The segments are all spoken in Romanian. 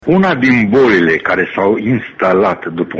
Una din bolile care s-au instalat după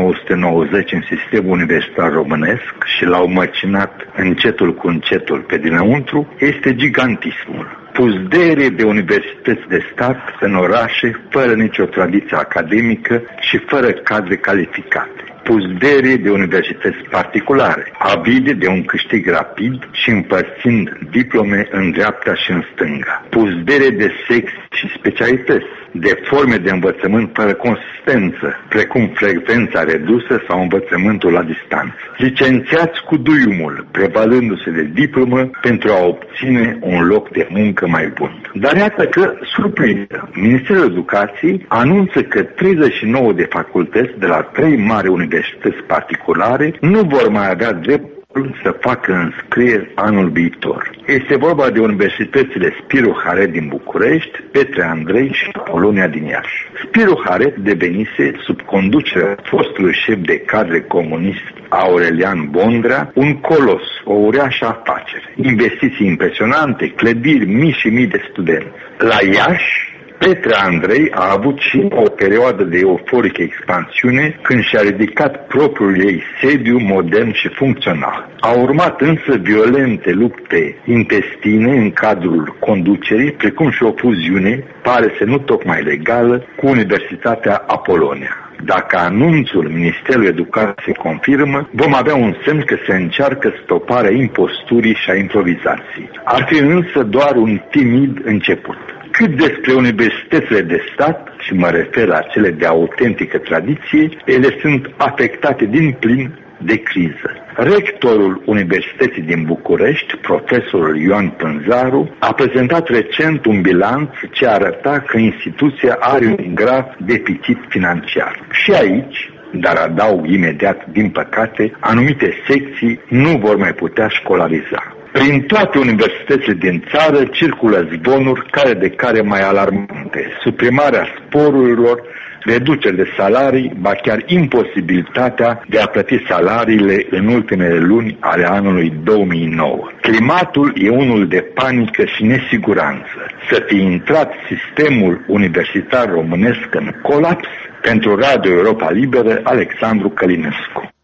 1990 în sistemul universitar românesc și l-au măcinat încetul cu încetul pe dinăuntru este gigantismul. Puzderie de universități de stat în orașe fără nicio tradiție academică și fără cadre calificate. Puzderie de universități particulare, avide de un câștig rapid și împărțind diplome în dreapta și în stânga. Puzderie de sex și specialități, de forme de învățământ fără consistență, precum frecvența redusă sau învățământul la distanță. Licențiați cu duiumul, prevalându-se de diplomă pentru a obține un loc de muncă mai bun. Dar iată că, surprindă, Ministerul Educației anunță că 39 de facultăți de la 3 mari universități particulare nu vor mai avea dreptul să facă înscrieri anul viitor. Este vorba de universitățile Spiru Haret din București, Petre Andrei și Apolonia din Iași. Spiru Haret devenise, sub conducerea fostului șef de cadre comunist Aurelian Bondrea, un colos, o uriașă afacere. Investiții impresionante, clădiri, mii și mii de studenți. La Iași, Petre Andrei a avut și o perioadă de euforică expansiune când și-a ridicat propriul ei sediu modern și funcțional. Au urmat însă violente lupte intestine în cadrul conducerii, precum și o fuziune, pare să nu tocmai legală, cu Universitatea Apolonia. Dacă anunțul Ministerului Educației se confirmă, vom avea un semn că se încearcă stoparea imposturii și a improvizației. Ar fi însă doar un timid început. Cât despre universitățile de stat, și mă refer la cele de autentică tradiție, ele sunt afectate din plin de criză. Rectorul Universității din București, profesorul Ioan Pânzaru, a prezentat recent un bilanț ce arăta că instituția are un grav deficit financiar. Și aici, dar adaug imediat, din păcate, anumite secții nu vor mai putea școlariza. Prin toate universitățile din țară circulă zvonuri care de care mai alarmante. Suprimarea sporurilor, reduceri de salarii, ba chiar imposibilitatea de a plăti salariile în ultimele luni ale anului 2009. Climatul e unul de panică și nesiguranță. Să fi intrat sistemul universitar românesc în colaps. Pentru Radio Europa Liberă, Alexandru Călinescu.